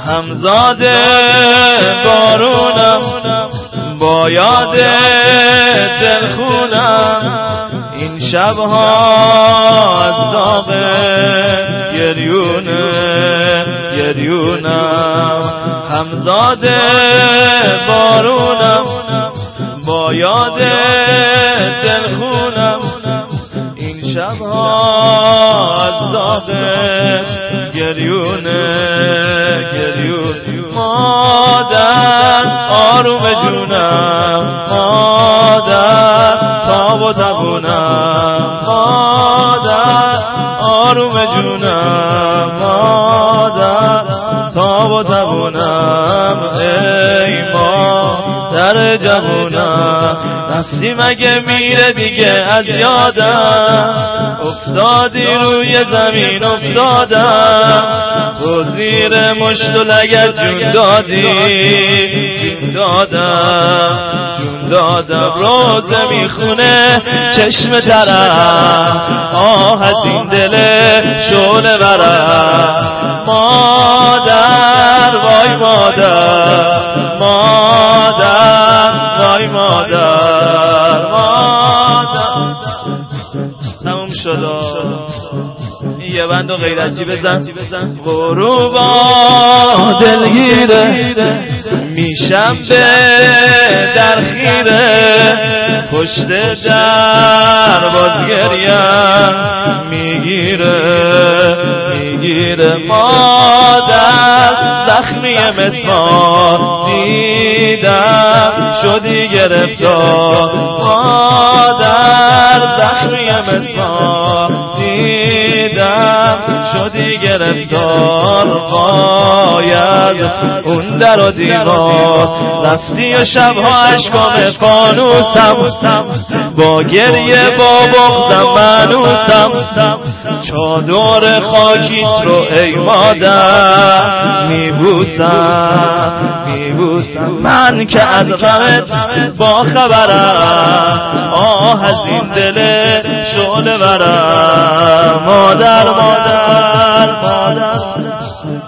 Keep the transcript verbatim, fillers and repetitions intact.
همزاده بارونم با یاد دلخونم این شبها از داغ گریونه گریونم همزاده بارونم با یاد دلخونم این شبها از داغ گریونه گریون مادر آروم جونم مادر تاب و زبونم مادر آروم جونم مادر تاب و زبونم ای مادر جوونم رفتی مگه میره دیگه از یادم افتادی روی زمین افتادم تو زیر مشت و لگد جون دادی جون دادم جون دادم روزه میخونه چشم ترم آه از این دل شعله برم مادر وای مادر مادر وای مادر مادر تموم شد یه بند و غیرتی بزن برو با دلگیره میشم به در خیره پشت در بازگریم میگیره میگیره مادر زخمی مسمار دیدم شدی گرفتار مادر زخمی مسمار دیدم شدی گرفتار باید اون در و دیوار رفتی و شبها عشقام فانوسم با گریه با بغضم منوسم چادر خاکیت رو ای مادر میبوسم میبوسم من که از غمت با خبرم آه از این دل شعله برم مادر مادر مادر